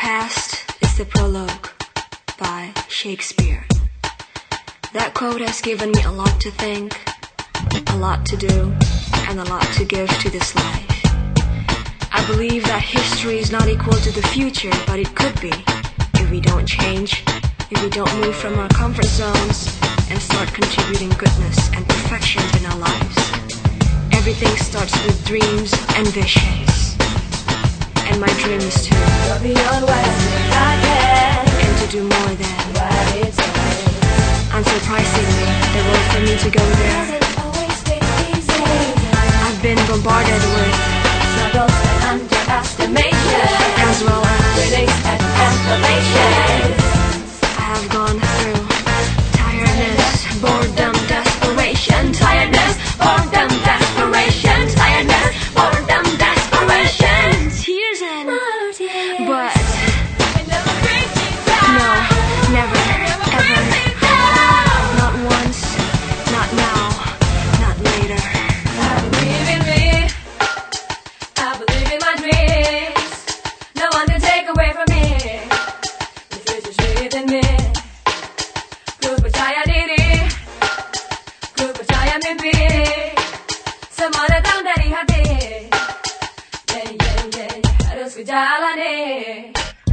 past is the prologue by Shakespeare. That quote has given me a lot to think, a lot to do, and a lot to give to this life. I believe that history is not equal to the future, but it could be if we don't change, if we don't move from our comfort zones and start contributing goodness and perfection in our lives. Everything starts with dreams and visions. And my dream is to go beyond what I can, and to do more than what it's done. Unsurprisingly, the road for me to go there, Doesn't always be easy. I've been bombarded with, Struggles and underestimation, as well as winnings and acclamations. I have gone through tiredness, boredom, desperation, Tiredness, boredom, desperation. Tiredness, boredom, desperation. tears and But but it never brings me down. no, never, Never ever, brings me down. not once, not now, not later. I believe in me. I believe in my dreams. No one can take away from me. The future's within me. Ku percaya diri. Ku percaya mimpi. Semua datang dari hati. Yeah, yeah, yeah, harus ku jalani.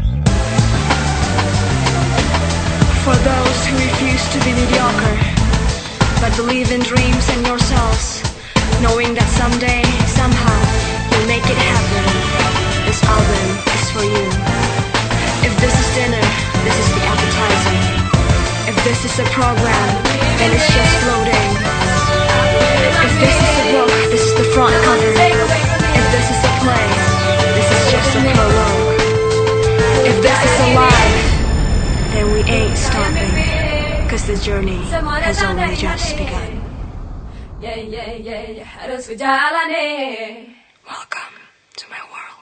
For those who refuse to be mediocre, but believe in dreams and yourselves, knowing that someday, somehow, you'll make it happen, this album is for you. If this is dinner, this is the appetizer. If this is a program, then it's just floating. If this is a book, this is the front cover. If this is a play, this is just a prologue. If this is a life, then we ain't stopping, 'cause the journey has only just begun. Yeah, yeah, yeah, yeah, harus ku jalani. Welcome to my world.